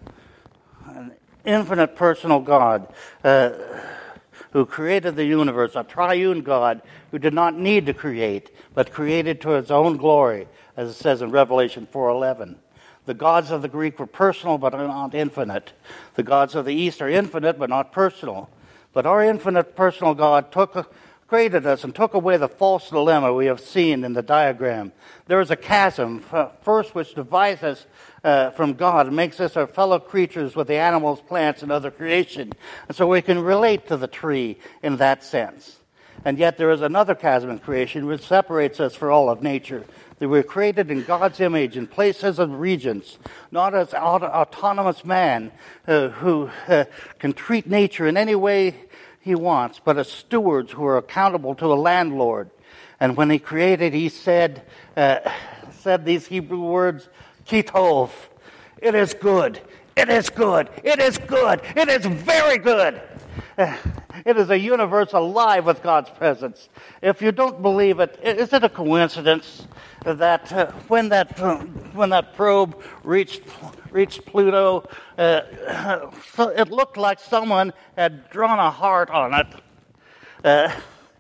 an infinite personal God uh, who created the universe, a triune God who did not need to create, but created to his own glory, as it says in Revelation four eleven. The gods of the Greek were personal, but are not infinite. The gods of the East are infinite, but not personal. But our infinite personal God took, created us and took away the false dilemma we have seen in the diagram. There is a chasm, first, which divides us uh, from God and makes us our fellow creatures with the animals, plants, and other creation. And so we can relate to the tree in that sense. And yet there is another chasm in creation which separates us from all of nature. That we're created in God's image in places of regents, not as auto- autonomous man uh, who uh, can treat nature in any way he wants, but as stewards who are accountable to a landlord. And when he created, he said, uh, said these Hebrew words, kitov, it is good, it is good, it is good, it is very good. Uh, it is a universe alive with God's presence. If you don't believe it, is it a coincidence that uh, when that uh, when that probe reached reached Pluto, uh, so it looked like someone had drawn a heart on it? Uh,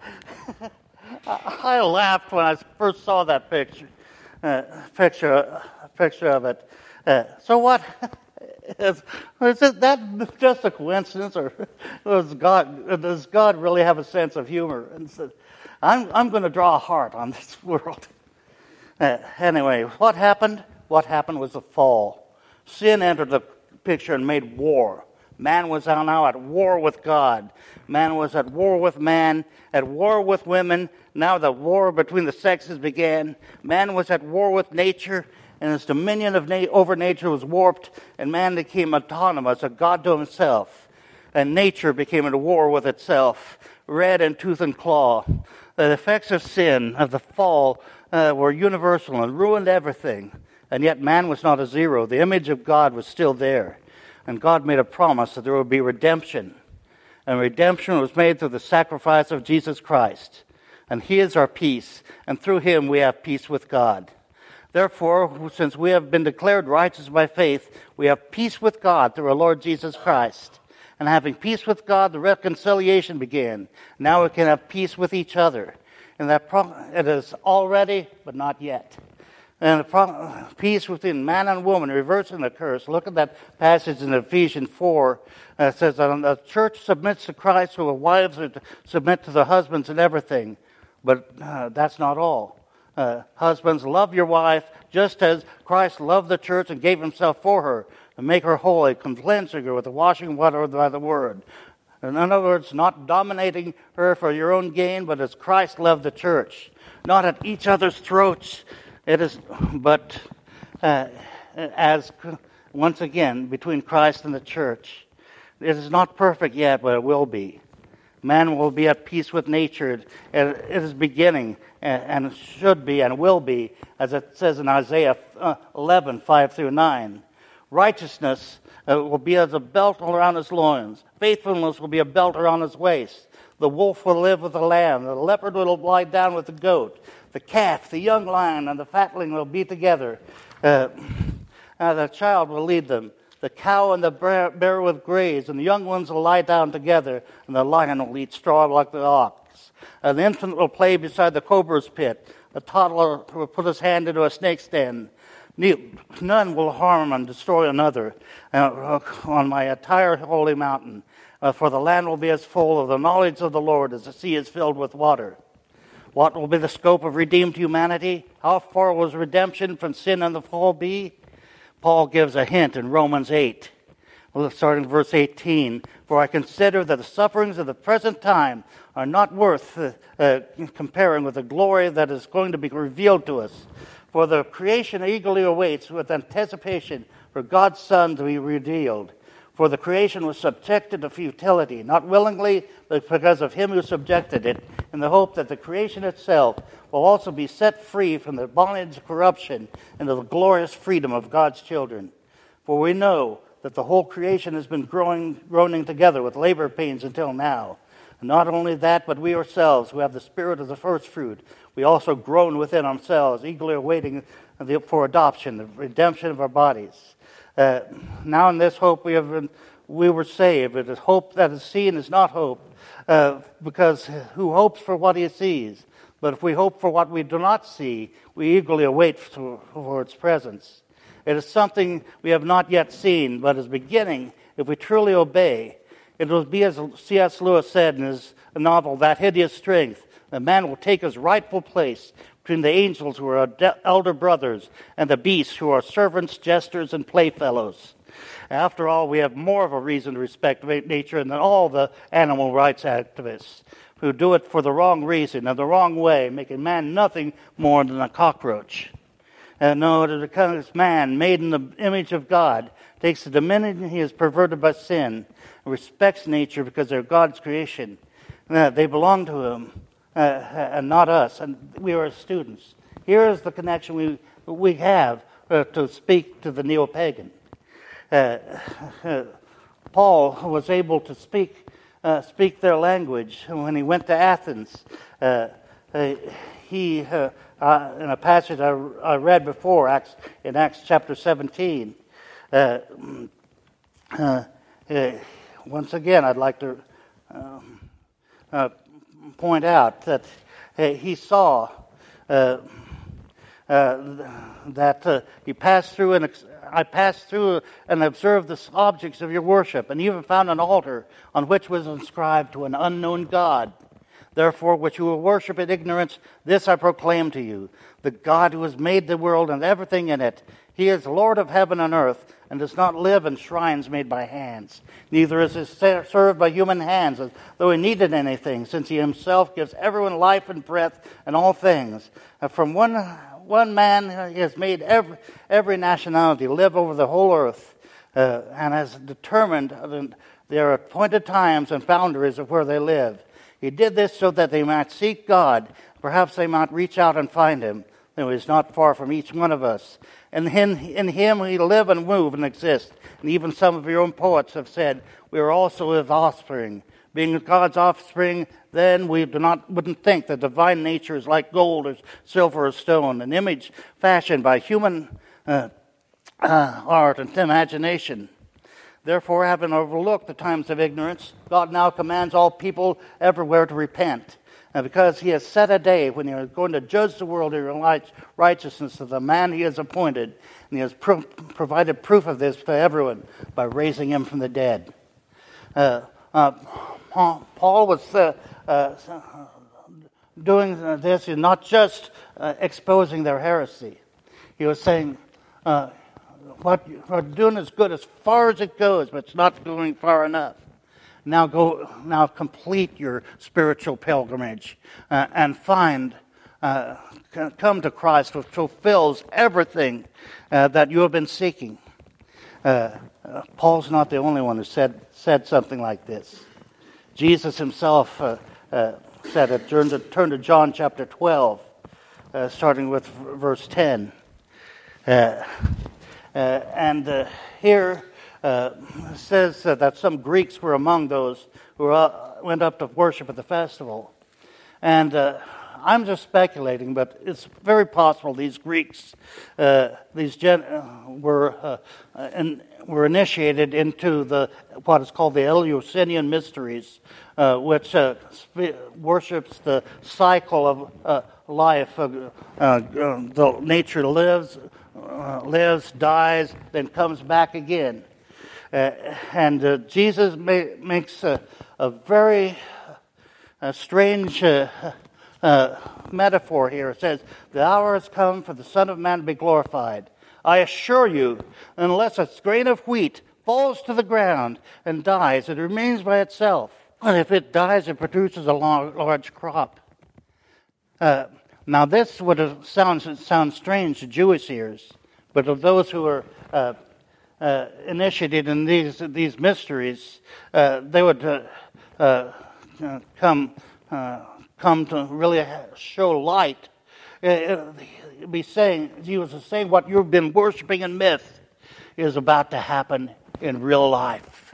I laughed when I first saw that picture, uh, picture, picture of it. Uh, so what? Is, is it that just a coincidence, or does God does God really have a sense of humor? And said, "I'm I'm going to draw a heart on this world." Uh, anyway, what happened? What happened was the fall. Sin entered the picture and made war. Man was now at war with God. Man was at war with man, at war with women. Now the war between the sexes began. Man was at war with nature, and his dominion of na- over nature was warped, and man became autonomous, a god to himself. And nature became at war with itself, red in tooth and claw. The effects of sin, of the fall, uh, were universal and ruined everything. And yet man was not a zero. The image of God was still there. And God made a promise that there would be redemption. And redemption was made through the sacrifice of Jesus Christ. And he is our peace. And through him we have peace with God. Therefore, since we have been declared righteous by faith, we have peace with God through our Lord Jesus Christ. And having peace with God, the reconciliation began. Now we can have peace with each other. And that pro- it is already, but not yet. And the pro- peace within man and woman, reversing the curse. Look at that passage in Ephesians four. Uh, it says that the church submits to Christ, so the wives are to submit to their husbands in everything. But uh, that's not all. Uh, husbands, love your wife just as Christ loved the church and gave himself for her, and make her holy, cleansing her with the washing water by the word. In other words, not dominating her for your own gain, but as Christ loved the church, not at each other's throats. It is, but uh, as once again between Christ and the church. It is not perfect yet, but it will be. Man will be at peace with nature. It is beginning, and should be, and will be, as it says in Isaiah eleven, five through nine. Righteousness uh, will be as a belt around his loins. Faithfulness will be a belt around his waist. The wolf will live with the lamb. The leopard will lie down with the goat. The calf, the young lion, and the fatling will be together. Uh, uh, the child will lead them. The cow and the bear will graze, and the young ones will lie down together, and the lion will eat straw like the ox. And the infant will play beside the cobra's pit. The toddler will put his hand into a snake's den. None will harm and destroy another uh, on my entire holy mountain, uh, for the land will be as full of the knowledge of the Lord as the sea is filled with water. What will be the scope of redeemed humanity? How far will redemption from sin and the fall be? Paul gives a hint in Romans eight, starting verse eighteen. For I consider that the sufferings of the present time are not worth uh, uh, comparing with the glory that is going to be revealed to us. For the creation eagerly awaits with anticipation for God's Son to be revealed. For the creation was subjected to futility, not willingly, but because of him who subjected it, in the hope that the creation itself will also be set free from the bondage of corruption into the glorious freedom of God's children. For we know that the whole creation has been growing, groaning together with labor pains until now. And not only that, but we ourselves, who have the spirit of the first fruit, we also groan within ourselves, eagerly awaiting for adoption, the redemption of our bodies. Uh, now in this hope we have been, we were saved. It is hope that is seen is not hope, uh, because who hopes for what he sees? But if we hope for what we do not see, we eagerly await for, for its presence. It is something we have not yet seen, but is beginning if we truly obey. It will be as C S Lewis said in his novel, That Hideous Strength, the man will take his rightful place between the angels who are elder brothers and the beasts who are servants, jesters, and playfellows. After all, we have more of a reason to respect nature than all the animal rights activists who do it for the wrong reason and the wrong way, making man nothing more than a cockroach. And no, to become this man made in the image of God takes the dominion he is perverted by sin, and respects nature because they're God's creation. Uh, they belong to him. Uh, and not us, and we are students. Here is the connection we we have uh, to speak to the neo-pagan. Uh, uh, Paul was able to speak uh, speak their language when he went to Athens. Uh, uh, he, uh, uh, in a passage I, I read before, Acts, in Acts chapter seventeen. Uh, uh, uh, once again, I'd like to. Um, uh, point out that uh, he saw uh, uh, that uh, he passed through and ex- I passed through and observed the objects of your worship, and even found an altar on which was inscribed to an unknown God. Therefore, which you will worship in ignorance, this I proclaim to you: the God who has made the world and everything in it. He is Lord of heaven and earth, and does not live in shrines made by hands. Neither is he served by human hands, as though he needed anything, since he himself gives everyone life and breath and all things. And from one one man he has made every, every nationality live over the whole earth, uh, and has determined their appointed times and boundaries of where they live. He did this so that they might seek God. Perhaps they might reach out and find him, though he is not far from each one of us. And in, in him we live and move and exist. And even some of your own poets have said, we are also his offspring. Being God's offspring, then we do not wouldn't think that divine nature is like gold or silver or stone, an image fashioned by human uh, uh, art and imagination. Therefore, having overlooked the times of ignorance, God now commands all people everywhere to repent. And because he has set a day when he is going to judge the world in righteousness of the man he has appointed, and he has pro- provided proof of this to everyone by raising him from the dead. Uh, uh, Paul was uh, uh, doing this and not just uh, exposing their heresy. He was saying, uh, what you're doing is good as far as it goes, but it's not going far enough. Now go. Now complete your spiritual pilgrimage uh, and find, uh, come to Christ, which fulfills everything uh, that you have been seeking. Uh, uh, Paul's not the only one who said said something like this. Jesus himself uh, uh, said it. Turn to, turn to John chapter twelve, uh, starting with verse ten. Uh, uh, and uh, here. Uh, says uh, that some Greeks were among those who uh, went up to worship at the festival. And uh, I'm just speculating, but it's very possible these Greeks, uh, these gen- uh, were uh, and were initiated into the what is called the Eleusinian Mysteries, uh, which uh, sp- worships the cycle of uh, life. Uh, uh, the nature lives, uh, lives, dies, then comes back again. Uh, and uh, Jesus ma- makes a, a very uh, strange uh, uh, metaphor here. It says, "The hour has come for the Son of Man to be glorified. I assure you, unless a grain of wheat falls to the ground and dies, it remains by itself. And if it dies, it produces a large crop." Uh, now, this would have sounds sound strange to Jewish ears, but of those who are uh, Uh, initiated in these these mysteries, uh, they would uh, uh, come uh, come to really show light. It would be saying, he was saying, what you've been worshiping in myth is about to happen in real life.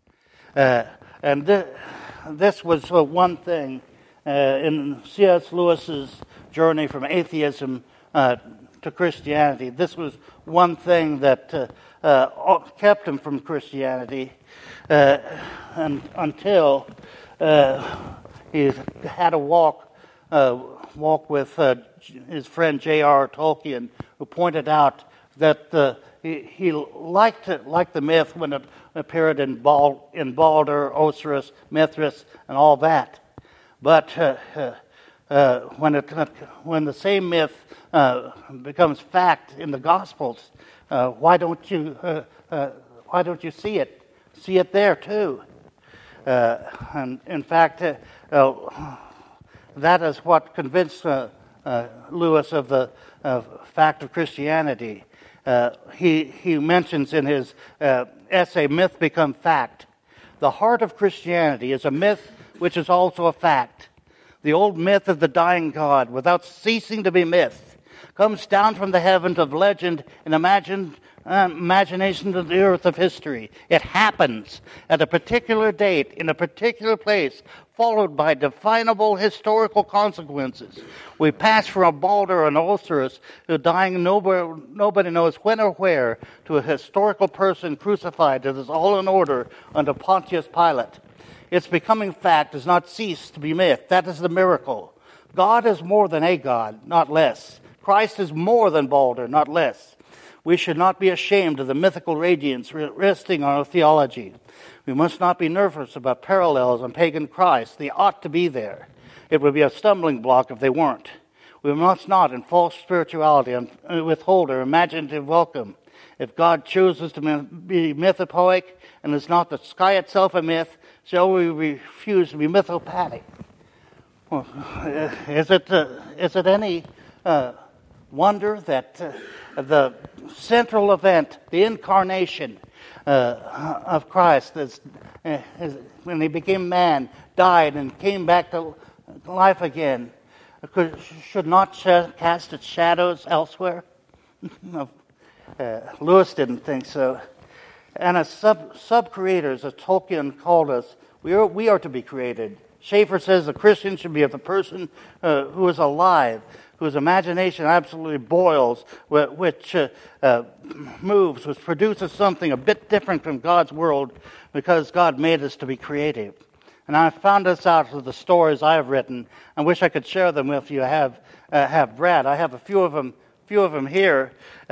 Uh, and th- this was uh, one thing uh, in C S Lewis's journey from atheism uh, to Christianity. This was one thing that uh, uh, kept him from Christianity uh, and, until uh, he had a walk uh, walk with uh, his friend J R R Tolkien, who pointed out that uh, he, he liked it, liked the myth when it appeared in, Bal, in Balder, Osiris, Mithras, and all that. But uh, uh, uh, when it when the same myth uh, becomes fact in the Gospels, uh, why don't you uh, uh, why don't you see it? See it there too. Uh, and in fact, uh, uh, that is what convinced uh, uh, Lewis of the uh, fact of Christianity. Uh, he he mentions in his uh, essay, "Myth Become Fact." The heart of Christianity is a myth which is also a fact. The old myth of the dying God, without ceasing to be myth, comes down from the heavens of legend and imagined uh, imagination to the earth of history. It happens at a particular date, in a particular place, followed by definable historical consequences. We pass from a Balder and Osiris, who dying nobody, nobody knows when or where, to a historical person crucified that is all in order under Pontius Pilate. Its becoming fact does not cease to be myth. That is the miracle. God is more than a God, not less. Christ is more than Balder, not less. We should not be ashamed of the mythical radiance resting on our theology. We must not be nervous about parallels on pagan Christ. They ought to be there. It would be a stumbling block if they weren't. We must not, in false spirituality, withhold our imaginative welcome. If God chooses to be mythopoeic and is not the sky itself a myth, shall we refuse to be mythopathic? Well, is it uh, is it any uh, wonder that uh, the central event, the incarnation uh, of Christ, is, uh, is, when he became man, died and came back to life again, could, should not sh- cast its shadows elsewhere? No. Uh, Lewis didn't think so. And as sub, sub-creators, as Tolkien called us, we are, we are to be created. Schaeffer says the Christian should be of the person uh, who is alive, whose imagination absolutely boils, which uh, uh, moves, which produces something a bit different from God's world, because God made us to be creative. And I found this out of the stories I have written. I wish I could share them with you. I have, uh, have Brad. I have a few of them few of them here,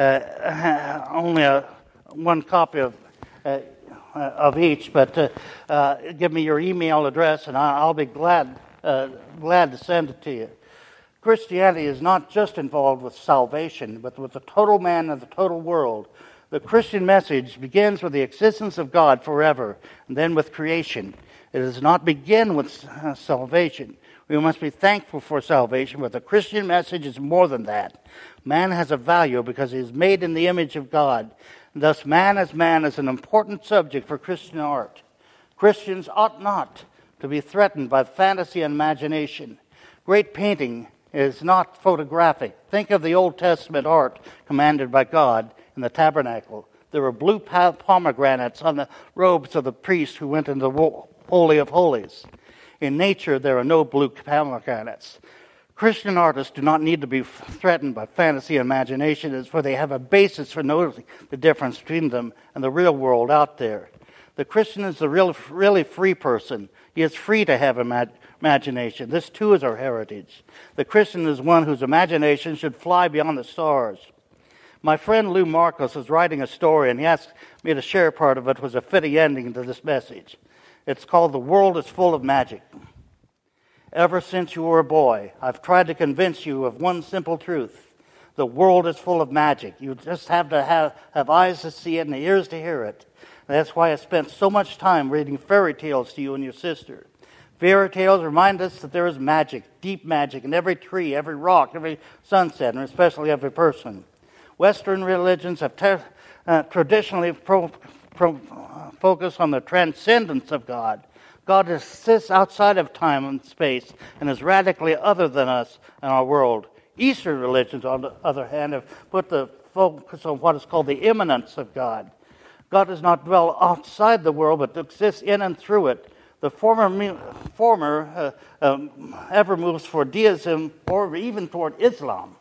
uh, only a, one copy of uh, of each, but uh, uh, give me your email address and I'll be glad uh, glad to send it to you. Christianity is not just involved with salvation, but with the total man and the total world. The Christian message begins with the existence of God forever, and then with creation. It does not begin with uh, salvation. We must be thankful for salvation, but the Christian message is more than that. Man has a value because he is made in the image of God. Thus, man as man is an important subject for Christian art. Christians ought not to be threatened by fantasy and imagination. Great painting is not photographic. Think of the Old Testament art commanded by God in the tabernacle. There were blue pomegranates on the robes of the priests who went into the Holy of Holies. In nature, there are no blue pomegranates. Christian artists do not need to be threatened by fantasy and imagination, for they have a basis for noticing the difference between them and the real world out there. The Christian is the real, really free person. He is free to have imag- imagination. This too is our heritage. The Christian is one whose imagination should fly beyond the stars. My friend Lou Marcos is writing a story, and he asked me to share part of it. Was a fitting ending to this message. It's called The World is Full of Magic. Ever since you were a boy, I've tried to convince you of one simple truth. The world is full of magic. You just have to have, have eyes to see it and ears to hear it. And that's why I spent so much time reading fairy tales to you and your sister. Fairy tales remind us that there is magic, deep magic, in every tree, every rock, every sunset, and especially every person. Western religions have ter- uh, traditionally pro- pro- uh, focused on the transcendence of God. God exists outside of time and space and is radically other than us and our world. Eastern religions, on the other hand, have put the focus on what is called the immanence of God. God does not dwell outside the world, but exists in and through it. The former, former uh, um, ever moves toward deism or even toward Islam,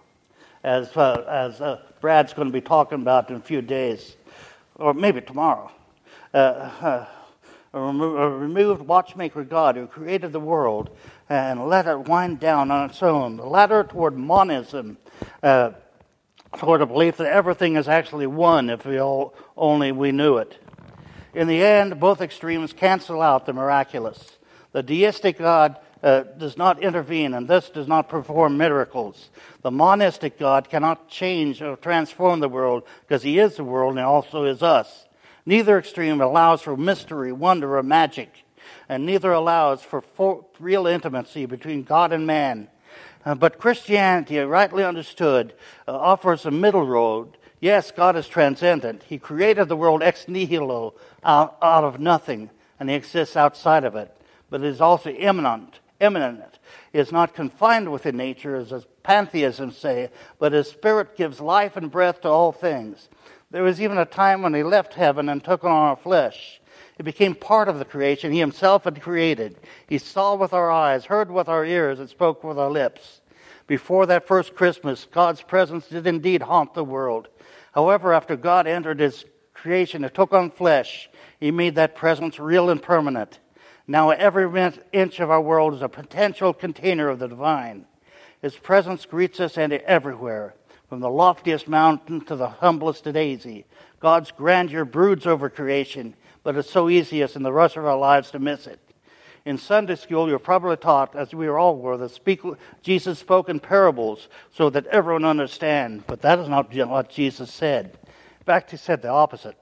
as uh, as uh, Brad's going to be talking about in a few days, or maybe tomorrow. Uh, uh, a, remo- a removed watchmaker God who created the world and let it wind down on its own. The latter toward monism, uh, toward a belief that everything is actually one if we all, only we knew it. In the end, both extremes cancel out the miraculous. The deistic God uh, does not intervene and thus does not perform miracles. The monistic God cannot change or transform the world because he is the world and also is us. Neither extreme allows for mystery, wonder, or magic, and neither allows for, for real intimacy between God and man. Uh, but Christianity, rightly understood, uh, offers a middle road. Yes, God is transcendent. He created the world ex nihilo, out, out of nothing, and he exists outside of it. But it is also immanent. Immanent. It is not confined within nature, as, as pantheism say, but his spirit gives life and breath to all things. There was even a time when he left heaven and took on our flesh. It became part of the creation he himself had created. He saw with our eyes, heard with our ears, and spoke with our lips. Before that first Christmas, God's presence did indeed haunt the world. However, after God entered his creation and took on flesh, he made that presence real and permanent. Now every inch of our world is a potential container of the divine. His presence greets us everywhere. From the loftiest mountain to the humblest daisy, God's grandeur broods over creation, but it's so easy as in the rush of our lives to miss it. In Sunday school, you're probably taught, as we all were, that speak, Jesus spoke in parables so that everyone understands. But that is not what Jesus said. In fact, he said the opposite.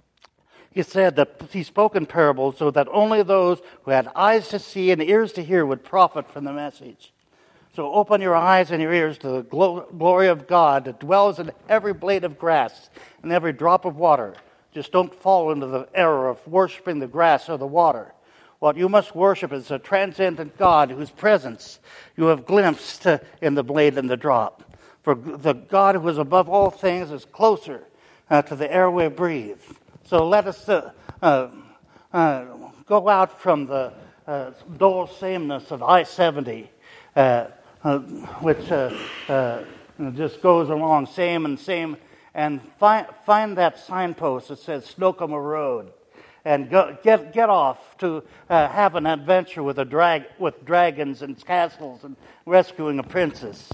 He said that he spoke in parables so that only those who had eyes to see and ears to hear would profit from the message. So open your eyes and your ears to the glo- glory of God that dwells in every blade of grass and every drop of water. Just don't fall into the error of worshiping the grass or the water. What you must worship is a transcendent God whose presence you have glimpsed in the blade and the drop. For the God who is above all things is closer uh, to the air we breathe. So let us uh, uh, uh, go out from the uh, dull sameness of I seventy, uh, uh, which uh, uh, just goes along same and same, and find, find that signpost that says Slocum Road. And go, get get off to uh, have an adventure with a drag with dragons and castles and rescuing a princess.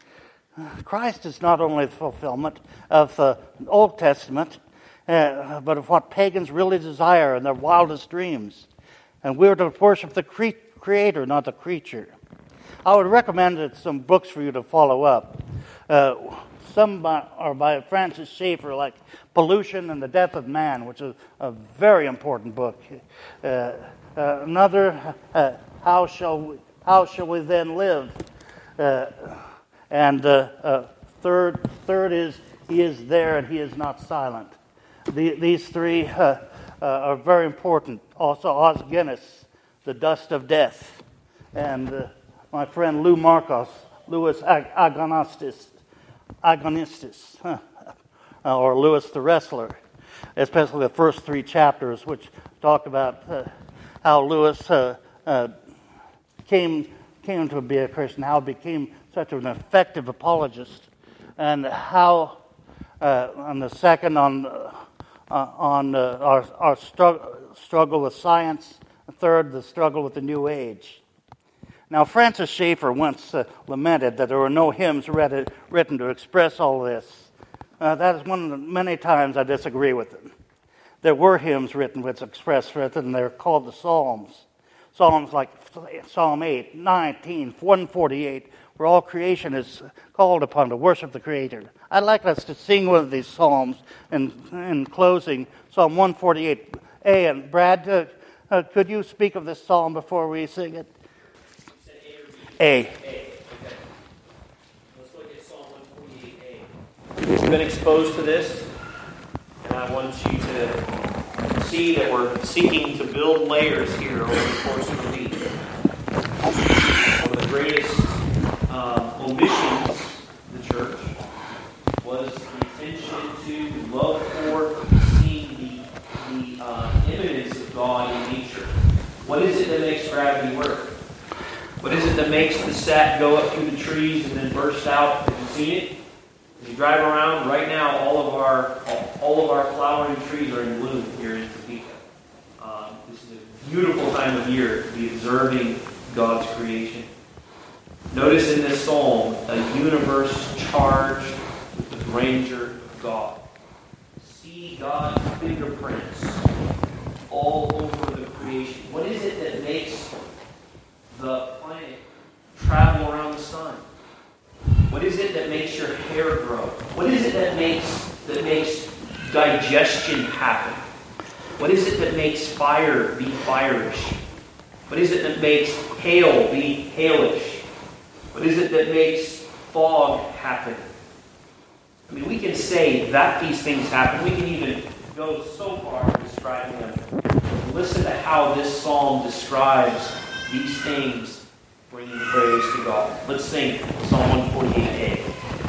Christ is not only the fulfillment of the Old Testament, uh, but of what pagans really desire in their wildest dreams. And we're to worship the cre- Creator, not the creature. I would recommend some books for you to follow up. Uh, some by, are by Francis Schaeffer, like Pollution and the Death of Man, which is a very important book. Uh, uh, another, uh, How Shall We, How Shall We Then Live? Uh, and uh, uh, third, third is He Is There and He Is Not Silent. The, these three uh, uh, are very important. Also, Os Guinness, The Dust of Death, and uh, my friend Lou Marcos, Louis Ag- Agonistis, Agonistis, huh, or Louis the Wrestler, especially the first three chapters, which talk about uh, how Louis uh, uh, came came to be a Christian, how he became such an effective apologist, and how uh, on the second on uh, on uh, our our struggle struggle with science, the third the struggle with the New Age. Now, Francis Schaeffer once uh, lamented that there were no hymns read, written to express all this. Uh, that is one of the many times I disagree with him. There were hymns written which express it, and they're called the Psalms. Psalms like Psalm eight, nineteen, one forty-eight, where all creation is called upon to worship the Creator. I'd like us to sing one of these Psalms in, in closing, Psalm one forty-eight A. And Brad, uh, uh, could you speak of this psalm before we sing it? A. A. Okay. Let's look at Psalm one forty-eight A. You've been exposed to this, and I want you to see that we're seeking to build layers here over the course of the week. One of the greatest um, omissions of the church was the intention to love for, seeing the, the uh, imminence of God in nature. What is it that makes gravity work? What is it that makes the sat go up through the trees and then burst out? Have you seen it? As you drive around, right now, all of our all of our flowering trees are in bloom here in Topeka. Um, this is a beautiful time of year to be observing God's creation. Notice in this psalm a universe charged with the grandeur of God. See God's fingerprints all over the creation. What is it that makes the planet travel around the sun? What is it that makes your hair grow? What is it that makes that makes digestion happen? What is it that makes fire be fireish? What is it that makes hail be hailish? What is it that makes fog happen? I mean, we can say that these things happen. We can even go so far in describing them. Listen to how this psalm describes these things, bringing praise to God. Let's sing Psalm one forty-eight A.